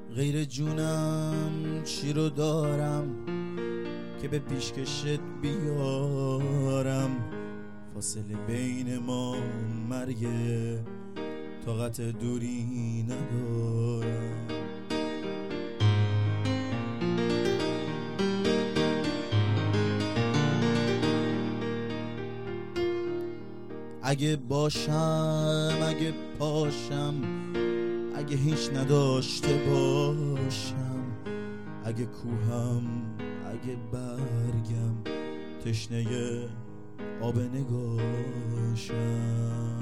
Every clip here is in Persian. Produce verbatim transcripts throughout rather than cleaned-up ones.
غیر جونم چی رو دارم که به پیشکشت بیارم؟ فاصله بین ما مرگه، طاقت دوری ندارم. اگه باشم، اگه پاشم، اگه هیچ نداشته باشم، اگه کوهم، اگه برگم، تشنه آب نگاشم.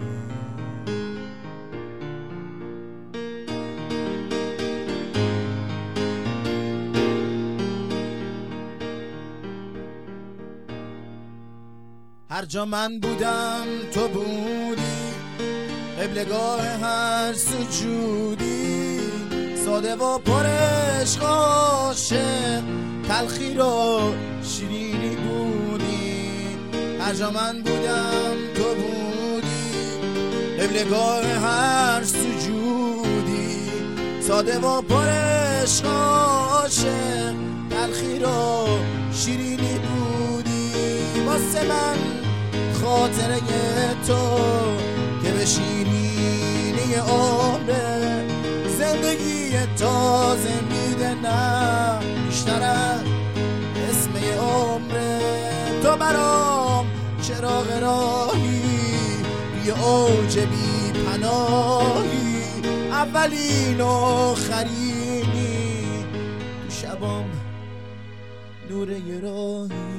هر جا من بودم تو بودی، قبلگاه هر سجودی، ساده و پر عشق عاشق، تلخی رو شیرینی بودی. هر جا من بودم تو بودی، قبلگاه هر سجودی، ساده و پر عشق عاشق، تلخی رو شیرینی بودی. واسه من خاطره تو که به شیرینی عمره، زندگی تازه میده، نه بیشتر از اسم عمره. تو برام چراغ راهی، بی اوج بی پناهی، اولین و آخرینی، تو شبام نور یه راهی.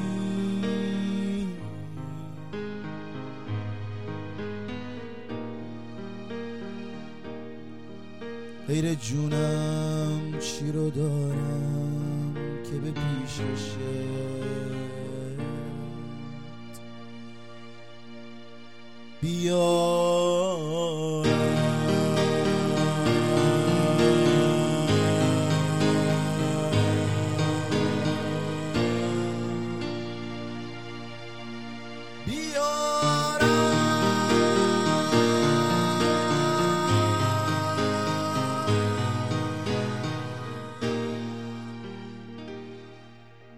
غیر جونم چی رو دارم که به پیشکشت بیا